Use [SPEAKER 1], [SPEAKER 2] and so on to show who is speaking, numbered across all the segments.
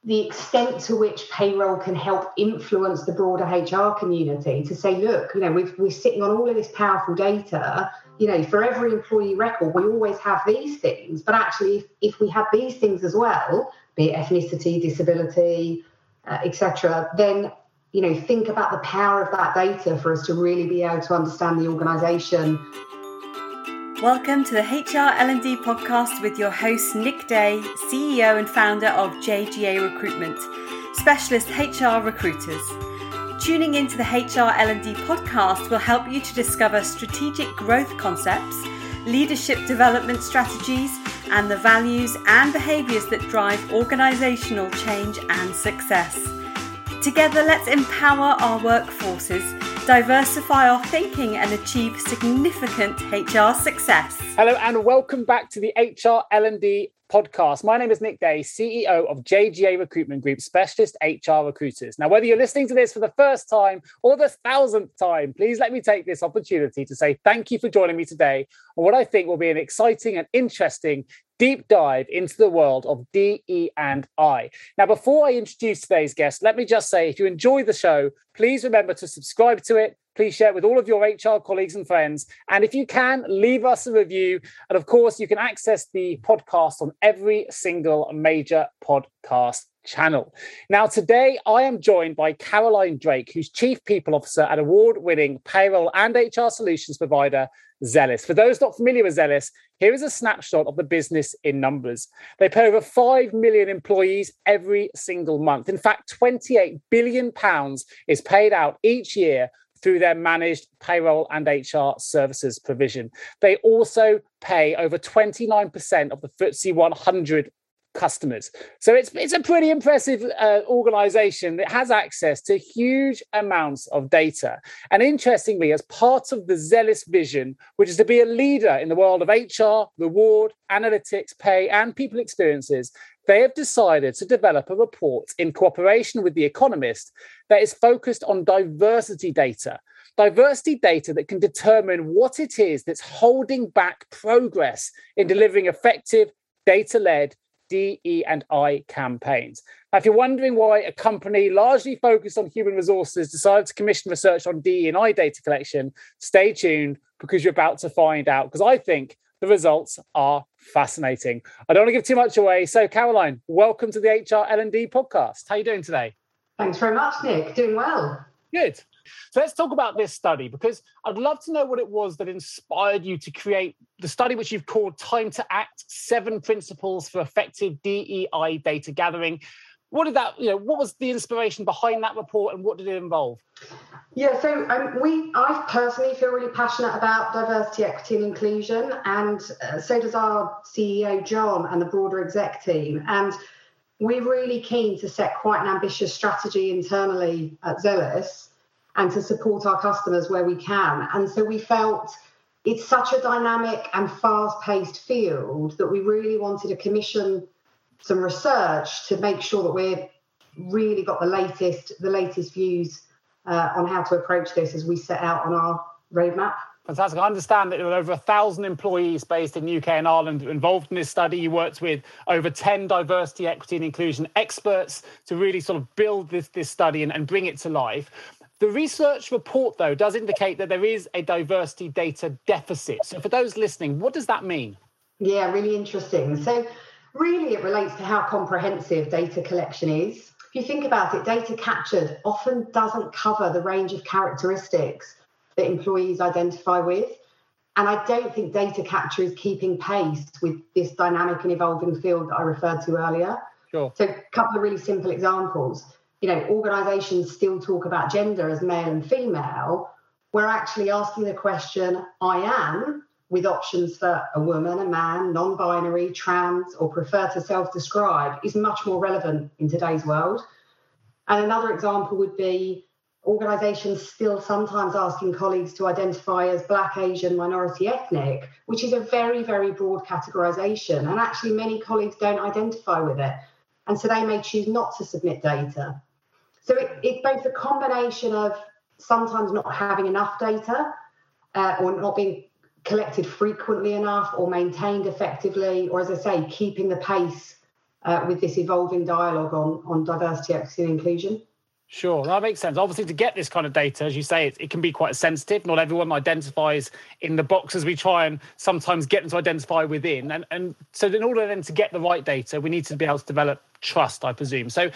[SPEAKER 1] the extent to which payroll can help influence the broader HR community to say, look, we're sitting on all of this powerful data. For every employee record, we always have these things. But actually, if we have these things as well, be it ethnicity, disability, etc., then, think about the power of that data for us to really be able to understand the organisation.
[SPEAKER 2] Welcome to the HR L&D podcast with your host, Nick Day, CEO and founder of JGA Recruitment, specialist HR recruiters. Tuning into the HR L&D podcast will help you to discover strategic growth concepts, leadership development strategies, and the values and behaviours that drive organisational change and success. Together, let's empower our workforces, diversify our thinking and achieve significant HR success.
[SPEAKER 3] Hello and welcome back to the HR L&D podcast. My name is Nick Day, CEO of JGA Recruitment Group, specialist HR recruiters. Now, whether you're listening to this for the first time or the 1,000th time, please let me take this opportunity to say thank you for joining me today on what I think will be an exciting and interesting deep dive into the world of DE&I. Now, before I introduce today's guest, let me just say, if you enjoy the show, please remember to subscribe to it. Please share it with all of your HR colleagues and friends. And if you can, leave us a review. And of course, you can access the podcast on every single major podcast channel. Now, today I am joined by Caroline Drake, who's Chief People Officer at award-winning payroll and HR solutions provider, Zellis. For those not familiar with Zellis, here is a snapshot of the business in numbers. They pay over 5 million employees every single month. In fact, £28 billion is paid out each year through their managed payroll and HR services provision. They also pay over 29% of the FTSE 100 customers. So it's a pretty impressive organisation that has access to huge amounts of data. And interestingly, as part of the Zellis vision, which is to be a leader in the world of HR, reward, analytics, pay, and people experiences, they have decided to develop a report in cooperation with The Economist that is focused on diversity data that can determine what it is that's holding back progress in delivering effective data-led DE&I campaigns. Now, if you're wondering why a company largely focused on human resources decided to commission research on DE&I data collection, stay tuned because you're about to find out, because I think the results are fascinating. I don't want to give too much away. So, Caroline, welcome to the HR L&D podcast. How are you doing today?
[SPEAKER 1] Thanks very much, Nick. Doing well.
[SPEAKER 3] Good. So let's talk about this study, because I'd love to know what it was that inspired you to create the study, which you've called Time to Act, 7 Principles for Effective DEI Data Gathering. What was the inspiration behind that report and what did it involve?
[SPEAKER 1] Yeah, so I personally feel really passionate about diversity, equity and inclusion, and so does our CEO, John, and the broader exec team. And we're really keen to set quite an ambitious strategy internally at Zellis and to support our customers where we can. And so we felt it's such a dynamic and fast-paced field that we really wanted to commission some research to make sure that we've really got the latest views on how to approach this as we set out on our roadmap.
[SPEAKER 3] Fantastic. I understand that there were over 1,000 employees based in UK and Ireland involved in this study. You worked with over 10 diversity, equity and inclusion experts to really sort of build this study and bring it to life. The research report, though, does indicate that there is a diversity data deficit. So for those listening, what does that mean?
[SPEAKER 1] Yeah, really interesting. So really it relates to how comprehensive data collection is. If you think about it, data captured often doesn't cover the range of characteristics that employees identify with. And I don't think data capture is keeping pace with this dynamic and evolving field that I referred to earlier.
[SPEAKER 3] Sure.
[SPEAKER 1] So a couple of really simple examples. Organisations still talk about gender as male and female. We're actually asking the question, I am, with options for a woman, a man, non-binary, trans, or prefer to self-describe, is much more relevant in today's world. And another example would be organisations still sometimes asking colleagues to identify as Black, Asian, minority ethnic, which is a very, very broad categorisation. And actually many colleagues don't identify with it. And so they may choose not to submit data. So it's both a combination of sometimes not having enough data or not being collected frequently enough or maintained effectively, or as I say, keeping the pace with this evolving dialogue on diversity, equity and inclusion.
[SPEAKER 3] Sure, that makes sense. Obviously, to get this kind of data, as you say, it can be quite sensitive. Not everyone identifies in the boxes we try and sometimes get them to identify within. And so in order then to get the right data, we need to be able to develop trust, I presume. So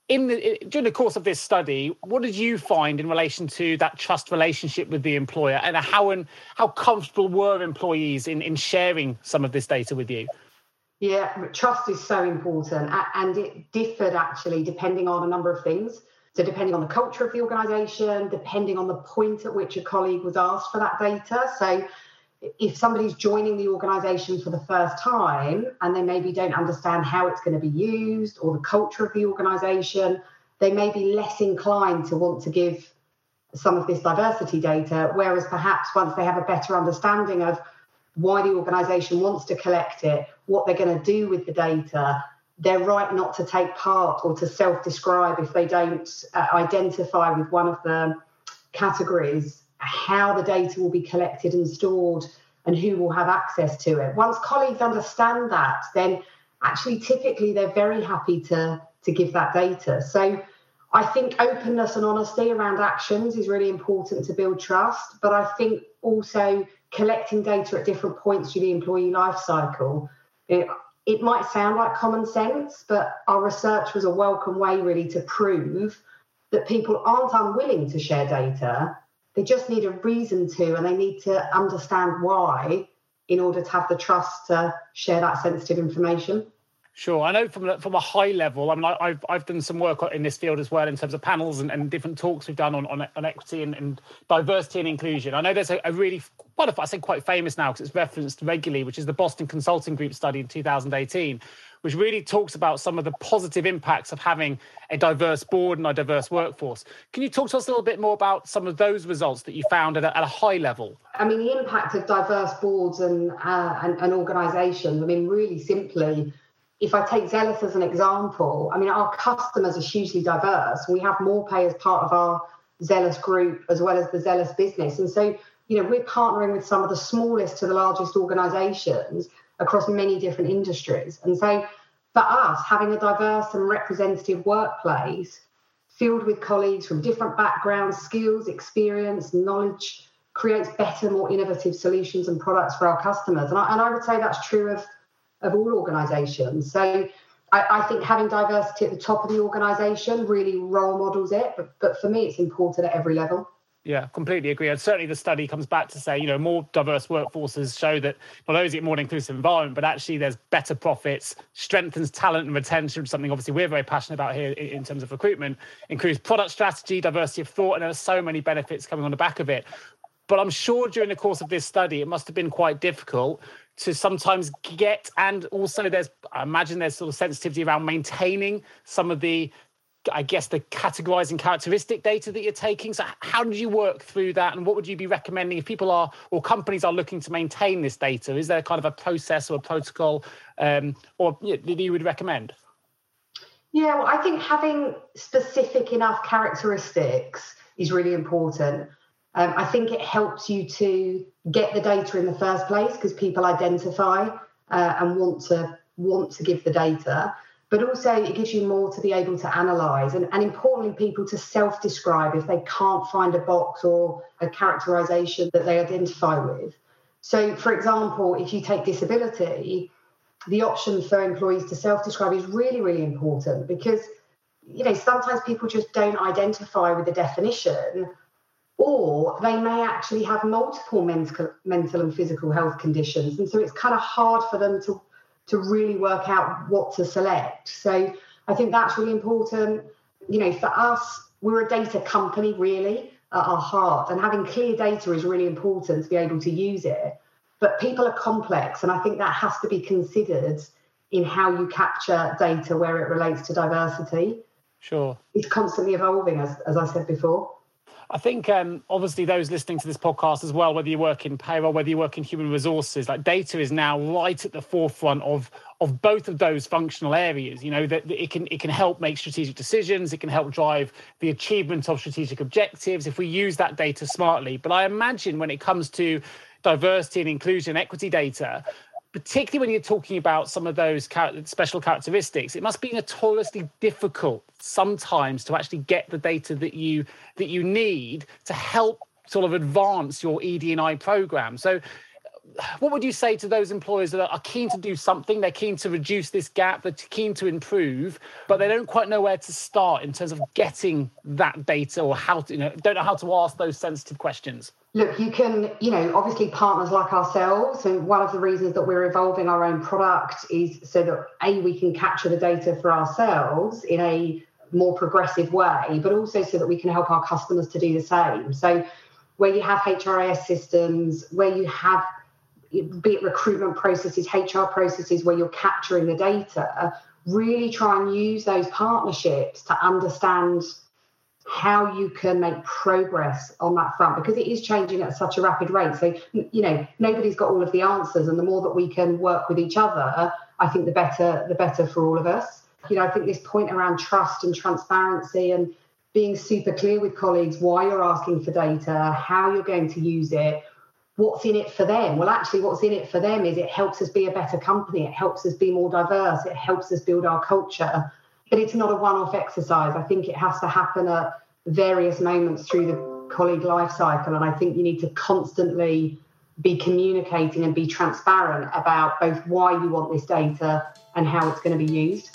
[SPEAKER 3] during the course of this study, what did you find in relation to that trust relationship with the employer, and how comfortable were employees in sharing some of this data with you?
[SPEAKER 1] Yeah, trust is so important, and it differed actually depending on a number of things. So depending on the culture of the organisation, depending on the point at which a colleague was asked for that data. So if somebody's joining the organisation for the first time and they maybe don't understand how it's going to be used or the culture of the organisation, they may be less inclined to want to give some of this diversity data, whereas perhaps once they have a better understanding of why the organisation wants to collect it, what they're going to do with the data, they're right not to take part or to self-describe if they don't identify with one of the categories how the data will be collected and stored and who will have access to it. Once colleagues understand that, then actually typically they're very happy to give that data. So I think openness and honesty around actions is really important to build trust, but I think also collecting data at different points through the employee life cycle, it might sound like common sense, but our research was a welcome way really to prove that people aren't unwilling to share data. They just need a reason to, and they need to understand why in order to have the trust to share that sensitive information.
[SPEAKER 3] Sure. I know from a high level, I mean, I've done some work in this field as well in terms of panels and different talks we've done on equity and diversity and inclusion. I know there's a really, quite famous now because it's referenced regularly, which is the Boston Consulting Group study in 2018, which really talks about some of the positive impacts of having a diverse board and a diverse workforce. Can you talk to us a little bit more about some of those results that you found at a high level?
[SPEAKER 1] I mean, the impact of diverse boards and organisations, I mean, really simply, if I take Zellis as an example, I mean, our customers are hugely diverse. We have MorePay as part of our Zellis group as well as the Zellis business. And so, we're partnering with some of the smallest to the largest organisations across many different industries. And so for us, having a diverse and representative workplace filled with colleagues from different backgrounds, skills, experience, knowledge, creates better, more innovative solutions and products for our customers. And I would say that's true of all organisations. So I think having diversity at the top of the organisation really role models it. But for me, it's important at every level.
[SPEAKER 3] Yeah, completely agree. And certainly the study comes back to say, more diverse workforces show that not only is it more inclusive environment, but actually there's better profits, strengthens talent and retention, something obviously we're very passionate about here in terms of recruitment, includes product strategy, diversity of thought, and there are so many benefits coming on the back of it. But I'm sure during the course of this study, it must have been quite difficult to sometimes get, and also I imagine there's sort of sensitivity around maintaining some of the categorizing characteristic data that you're taking. So how did you work through that? And what would you be recommending if people are, or companies are looking to maintain this data? Is there kind of a process or a protocol that you would recommend?
[SPEAKER 1] Yeah, well, I think having specific enough characteristics is really important. I think it helps you to get the data in the first place because people identify and want to give the data. But also it gives you more to be able to analyse and importantly, people to self-describe if they can't find a box or a characterisation that they identify with. So, for example, if you take disability, the option for employees to self-describe is really, really important because, sometimes people just don't identify with the definition, or they may actually have multiple mental and physical health conditions. And so it's kind of hard for them to really work out what to select. So I think that's really important. For us, we're a data company really at our heart, and having clear data is really important to be able to use it. But people are complex, and I think that has to be considered in how you capture data where it relates to diversity.
[SPEAKER 3] Sure.
[SPEAKER 1] It's constantly evolving, as I said before.
[SPEAKER 3] I think obviously those listening to this podcast as well, whether you work in payroll, whether you work in human resources, like data is now right at the forefront of both of those functional areas. That it can help make strategic decisions. It can help drive the achievement of strategic objectives if we use that data smartly. But I imagine when it comes to diversity and inclusion, equity data, particularly when you're talking about some of those special characteristics, it must be notoriously difficult sometimes to actually get the data that you need to help sort of advance your ED&I program. So what would you say to those employers that are keen to do something? They're keen to reduce this gap, they're keen to improve, but they don't quite know where to start in terms of getting that data, or how to, don't know how to ask those sensitive questions?
[SPEAKER 1] Look, you can, obviously partners like ourselves, and one of the reasons that we're evolving our own product is so that we can capture the data for ourselves in a more progressive way, but also so that we can help our customers to do the same. So where you have HRIS systems, where you have, be it recruitment processes, HR processes, where you're capturing the data, really try and use those partnerships to understand how you can make progress on that front, because it is changing at such a rapid rate. So, nobody's got all of the answers, and the more that we can work with each other, I think the better for all of us. I think this point around trust and transparency and being super clear with colleagues why you're asking for data, how you're going to use it, what's in it for them. Well, actually, what's in it for them is it helps us be a better company. It helps us be more diverse. It helps us build our culture. But it's not a one-off exercise. I think it has to happen at various moments through the colleague life cycle. And I think you need to constantly be communicating and be transparent about both why you want this data and how it's going to be used.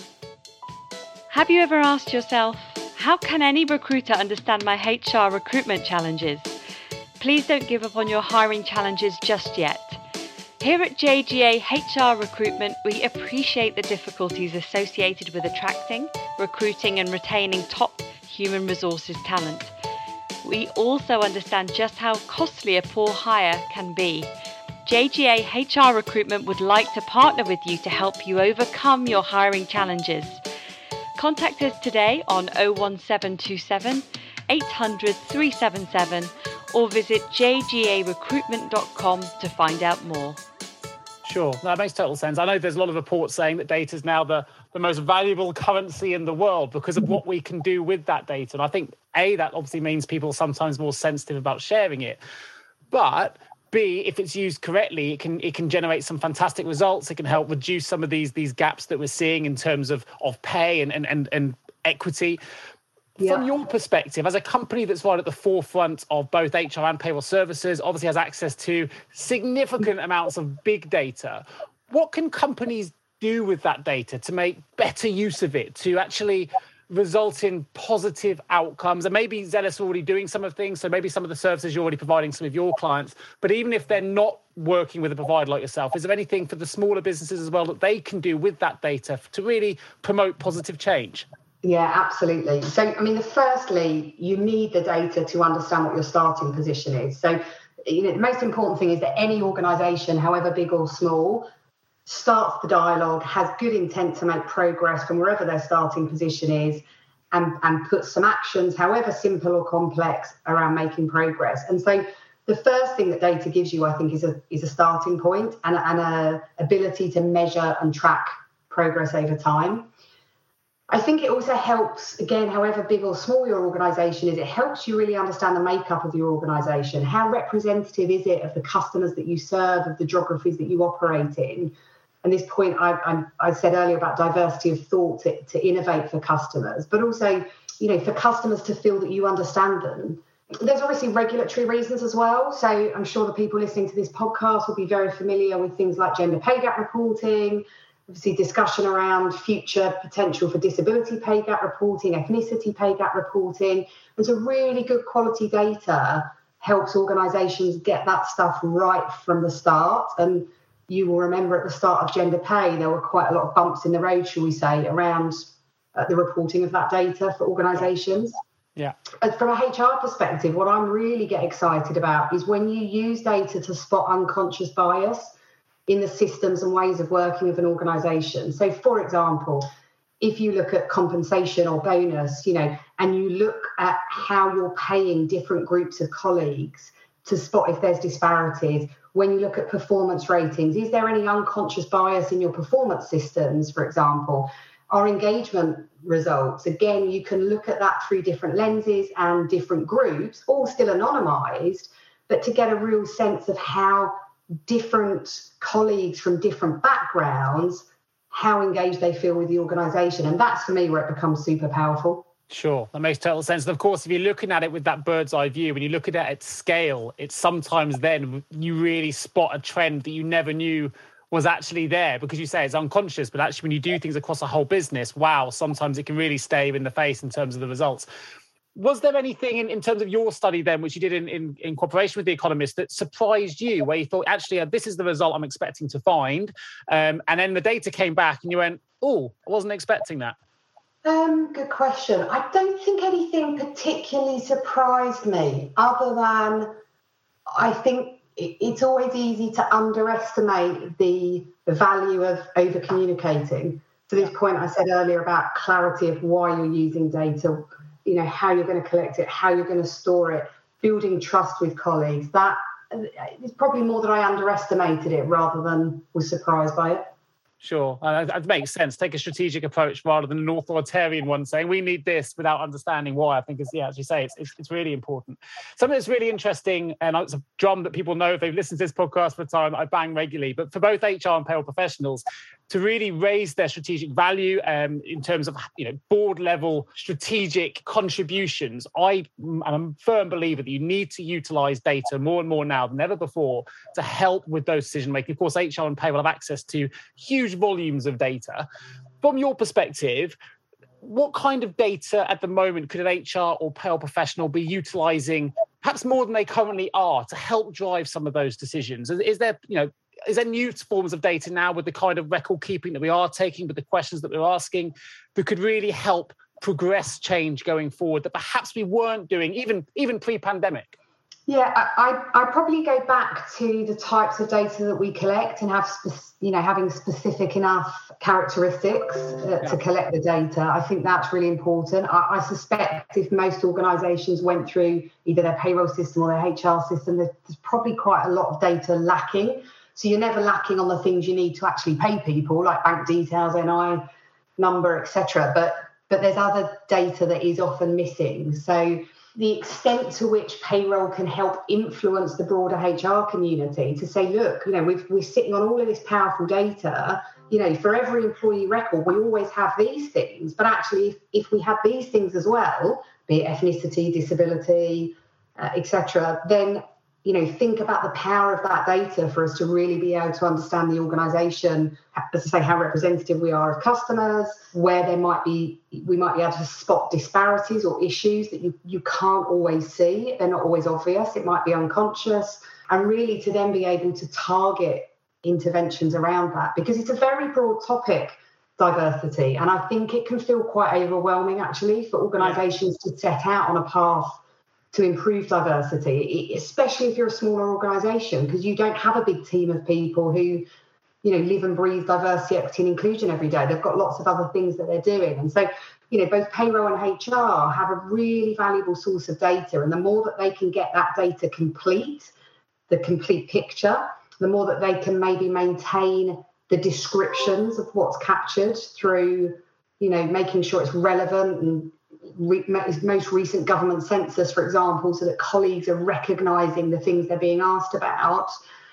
[SPEAKER 2] Have you ever asked yourself, how can any recruiter understand my HR recruitment challenges? Please don't give up on your hiring challenges just yet. Here at JGA HR Recruitment, we appreciate the difficulties associated with attracting, recruiting and retaining top human resources talent. We also understand just how costly a poor hire can be. JGA HR Recruitment would like to partner with you to help you overcome your hiring challenges. Contact us today on 01727 800 377 or visit jgarecruitment.com to find out more.
[SPEAKER 3] Sure, that makes total sense. I know there's a lot of reports saying that data is now the most valuable currency in the world because of what we can do with that data. And I think, A, that obviously means people are sometimes more sensitive about sharing it. But B, if it's used correctly, it can generate some fantastic results. It can help reduce some of these gaps that we're seeing in terms of pay and equity. Yeah. From your perspective, as a company that's right at the forefront of both HR and payroll services, obviously has access to significant amounts of big data, what can companies do with that data to make better use of it, to actually result in positive outcomes? And maybe Zellis are already doing some of the things, so maybe some of the services you're already providing some of your clients, but even if they're not working with a provider like yourself, is there anything for the smaller businesses as well that they can do with that data to really promote positive change?
[SPEAKER 1] Yeah, absolutely. So, firstly, you need the data to understand what your starting position is. So, the most important thing is that any organisation, however big or small, starts the dialogue, has good intent to make progress from wherever their starting position is, and puts some actions, however simple or complex, around making progress. And so the first thing that data gives you, I think, is a starting point and an ability to measure and track progress over time. I think it also helps, again, however big or small your organisation is, it helps you really understand the makeup of your organisation. How representative is it of the customers that you serve, of the geographies that you operate in? And this point I said earlier about diversity of thought to innovate for customers, but also, for customers to feel that you understand them. There's obviously regulatory reasons as well. So I'm sure the people listening to this podcast will be very familiar with things like gender pay gap reporting, obviously discussion around future potential for disability pay gap reporting, ethnicity pay gap reporting. And so really good quality data helps organisations get that stuff right from the start. And you will remember at the start of gender pay, there were quite a lot of bumps in the road, shall we say, around the reporting of that data for organisations.
[SPEAKER 3] Yeah.
[SPEAKER 1] And from a HR perspective, what I'm really get excited about is when you use data to spot unconscious bias in the systems and ways of working of an organisation. So, for example, if you look at compensation or bonus, and you look at how you're paying different groups of colleagues to spot if there's disparities. When you look at performance ratings, is there any unconscious bias in your performance systems, for example? Our engagement results, again, you can look at that through different lenses and different groups, all still anonymised, but to get a real sense of how different colleagues from different backgrounds, how engaged they feel with the organisation. And that's, for me, where it becomes super powerful.
[SPEAKER 3] Sure, that makes total sense. And of course, if you're looking at it with that bird's eye view, when you look at it at scale, it's sometimes then you really spot a trend that you never knew was actually there, because you say it's unconscious, but actually when you do things across a whole business, wow, sometimes it can really stay in the face in terms of the results. Was there anything in terms of your study then, which you did in cooperation with The Economist, that surprised you, where you thought, actually, this is the result I'm expecting to find, and then the data came back and you went, oh, I wasn't expecting that?
[SPEAKER 1] Good question. I don't think anything particularly surprised me, other than I think it's always easy to underestimate the value of over-communicating. To this point I said earlier about clarity of why you're using data, how you're going to collect it, how you're going to store it, building trust with colleagues. That is probably more that I underestimated it rather than was surprised by it.
[SPEAKER 3] Sure, that makes sense. Take a strategic approach rather than an authoritarian one, saying we need this without understanding why. I think is, as you say, it's really important. Something that's really interesting, and it's a drum that people know if they've listened to this podcast for a time, I bang regularly, but for both HR and payroll professionals, to really raise their strategic value in terms of board level strategic contributions. I'm a firm believer that you need to utilize data more and more now than ever before to help with those decision making. Of course, HR and payroll have access to huge volumes of data. From your perspective, what kind of data at the moment could an HR or payroll professional be utilizing, perhaps more than they currently are, to help drive some of those decisions? Is there new forms of data now with the kind of record keeping that we are taking, with the questions that we're asking, that could really help progress change going forward that perhaps we weren't doing even pre-pandemic?
[SPEAKER 1] Yeah, I probably go back to the types of data that we collect and have, having specific enough characteristics to collect the data. I think that's really important. I suspect if most organisations went through either their payroll system or their HR system, there's probably quite a lot of data lacking. So you're never lacking on the things you need to actually pay people, like bank details, NI number, etc. But there's other data that is often missing. So the extent to which payroll can help influence the broader HR community to say, look, we're sitting on all of this powerful data, for every employee record, we always have these things. But actually, if we had these things as well, be it ethnicity, disability, etc., then, think about the power of that data for us to really be able to understand the organisation, as I say, how representative we are of customers, where we might be able to spot disparities or issues that you can't always see. They're not always obvious. It might be unconscious. And really to then be able to target interventions around that, because it's a very broad topic, diversity. And I think it can feel quite overwhelming, actually, for organisations to set out on a path to improve diversity, especially if you're a smaller organisation, because you don't have a big team of people who, live and breathe diversity, equity and inclusion every day. They've got lots of other things that they're doing. And so, both payroll and HR have a really valuable source of data. And the more that they can get that data complete, the complete picture, the more that they can maybe maintain the descriptions of what's captured through, making sure it's relevant and most recent government census, for example, so that colleagues are recognising the things they're being asked about.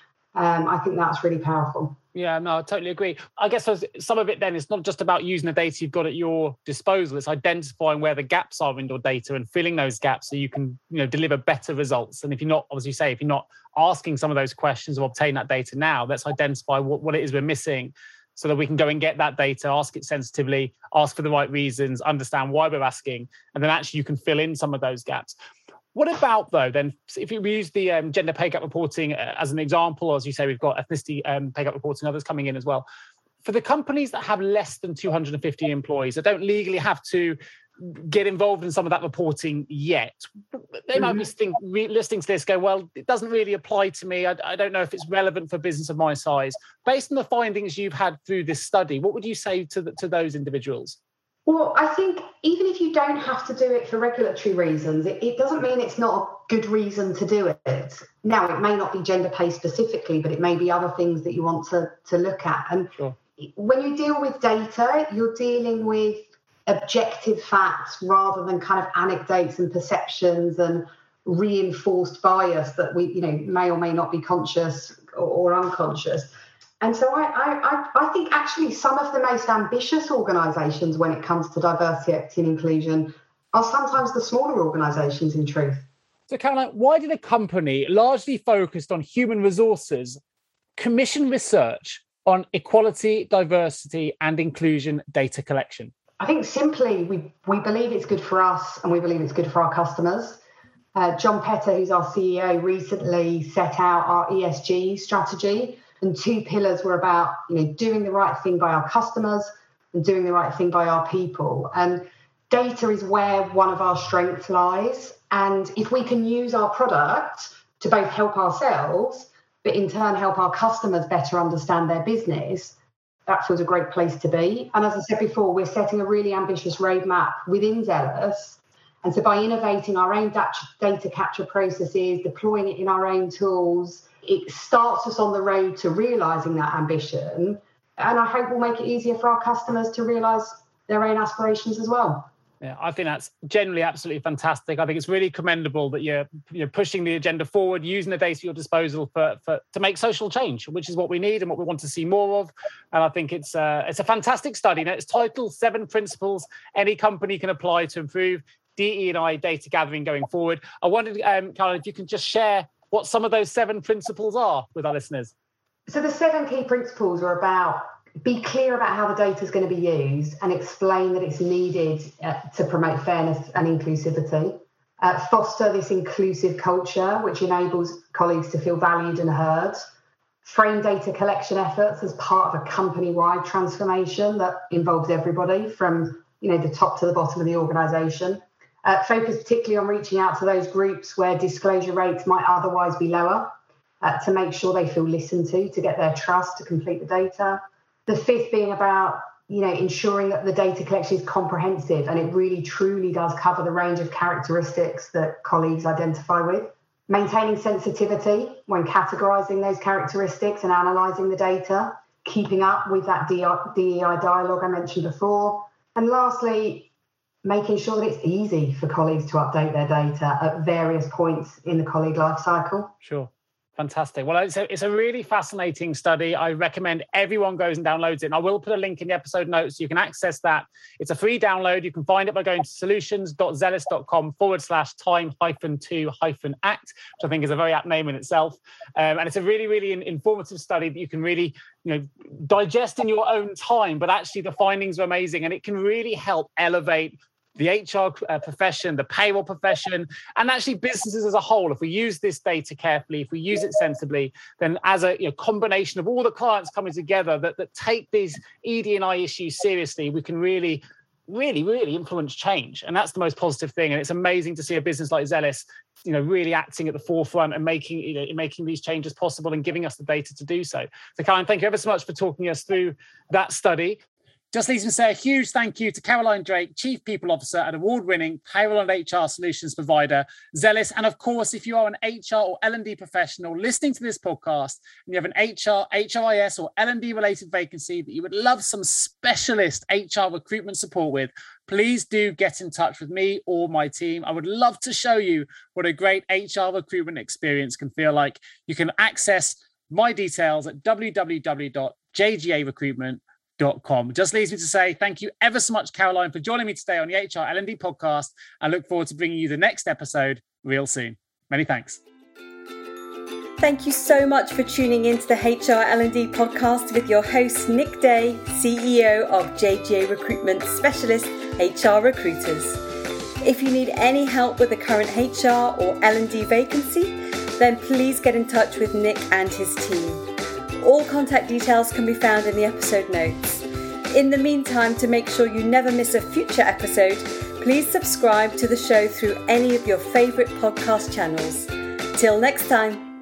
[SPEAKER 1] I think that's really powerful.
[SPEAKER 3] Yeah, no, I totally agree. I guess some of it then, it's not just about using the data you've got at your disposal. It's identifying where the gaps are in your data and filling those gaps so you can, deliver better results. And if you're not, as you say, if you're not asking some of those questions or obtain that data now, let's identify what it is we're missing, so that we can go and get that data, ask it sensitively, ask for the right reasons, understand why we're asking, and then actually you can fill in some of those gaps. What about, though, then, if we use the gender pay gap reporting as an example, or as you say, we've got ethnicity pay gap reporting, others coming in as well. For the companies that have less than 250 employees, that don't legally have to get involved in some of that reporting yet, they might be listening to this, go, well, it doesn't really apply to me. I don't know if it's relevant for business of my size. Based on the findings you've had through this study, what would you say to those individuals?
[SPEAKER 1] Well, I think even if you don't have to do it for regulatory reasons, it doesn't mean it's not a good reason to do it. Now, it may not be gender pay specifically, but it may be other things that you want to look at. And
[SPEAKER 3] sure.
[SPEAKER 1] When you deal with data, you're dealing with objective facts rather than kind of anecdotes and perceptions and reinforced bias that we, may or may not be conscious or unconscious. And so I think actually some of the most ambitious organisations when it comes to diversity, equity and inclusion are sometimes the smaller organisations in truth.
[SPEAKER 3] So Caroline, why did a company largely focused on human resources commission research on equality, diversity and inclusion data collection?
[SPEAKER 1] I think simply we believe it's good for us and we believe it's good for our customers. John Petter, who's our CEO, recently set out our ESG strategy, and 2 pillars were about doing the right thing by our customers and doing the right thing by our people. And data is where one of our strengths lies. And if we can use our product to both help ourselves, but in turn help our customers better understand their business, that feels a great place to be. And as I said before, we're setting a really ambitious roadmap within Zellis. And so by innovating our own data capture processes, deploying it in our own tools, it starts us on the road to realising that ambition. And I hope will make it easier for our customers to realise their own aspirations as well.
[SPEAKER 3] Yeah, I think that's generally absolutely fantastic. I think it's really commendable that you're pushing the agenda forward, using the data at your disposal to make social change, which is what we need and what we want to see more of. And I think it's a fantastic study. Now, it's titled 7 Principles Any Company Can Apply to Improve DE&I Data Gathering Going Forward. I wondered, Caroline, if you can just share what some of those 7 principles are with our listeners.
[SPEAKER 1] So the 7 key principles are about be clear about how the data is going to be used and explain that it's needed to promote fairness and inclusivity. Foster this inclusive culture, which enables colleagues to feel valued and heard. Frame data collection efforts as part of a company-wide transformation that involves everybody from the top to the bottom of the organisation. Focus particularly on reaching out to those groups where disclosure rates might otherwise be lower to make sure they feel listened to get their trust to complete the data. The 5th being about, ensuring that the data collection is comprehensive and it really truly does cover the range of characteristics that colleagues identify with. Maintaining sensitivity when categorising those characteristics and analysing the data. Keeping up with that DEI dialogue I mentioned before. And lastly, making sure that it's easy for colleagues to update their data at various points in the colleague life cycle.
[SPEAKER 3] Sure. Fantastic. Well, it's a really fascinating study. I recommend everyone goes and downloads it. And I will put a link in the episode notes so you can access that. It's a free download. You can find it by going to solutions.zellis.com/time-2-act, which I think is a very apt name in itself. And it's a really, really informative study that you can really digest in your own time. But actually, the findings are amazing and it can really help elevate the HR profession, the payroll profession, and actually businesses as a whole. If we use this data carefully, if we use it sensibly, then as a combination of all the clients coming together that take these ED&I issues seriously, we can really influence change. And that's the most positive thing. And it's amazing to see a business like Zellis, really acting at the forefront and making these changes possible and giving us the data to do so. So Caroline, thank you ever so much for talking us through that study. Just leaves me to say a huge thank you to Caroline Drake, Chief People Officer at award-winning payroll and HR solutions provider, Zellis. And of course, if you are an HR or L&D professional listening to this podcast and you have an HR, HRIS or L&D related vacancy that you would love some specialist HR recruitment support with, please do get in touch with me or my team. I would love to show you what a great HR recruitment experience can feel like. You can access my details at www.jgarecruitment.com. Just leaves me to say thank you ever so much, Caroline, for joining me today on the HR L&D podcast. I look forward to bringing you the next episode real soon. Many thanks.
[SPEAKER 2] Thank you so much for tuning into the HR L&D podcast with your host, Nick Day, CEO of JGA Recruitment Specialist HR Recruiters. If you need any help with a current HR or L&D vacancy, then please get in touch with Nick and his team. All contact details can be found in the episode notes. In the meantime, to make sure you never miss a future episode, please subscribe to the show through any of your favourite podcast channels. Till next time.